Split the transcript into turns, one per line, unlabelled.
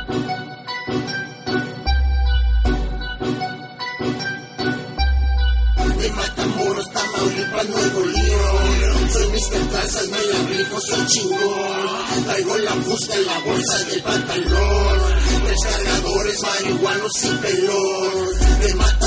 De Matamoros, Tamaulipas, Nuevo León. Soy Mr. Trazas, me la rifo, soy chingón. Traigo la fusca en la bolsa del pantalón. Tres cargadores marihuanos sin pelón. De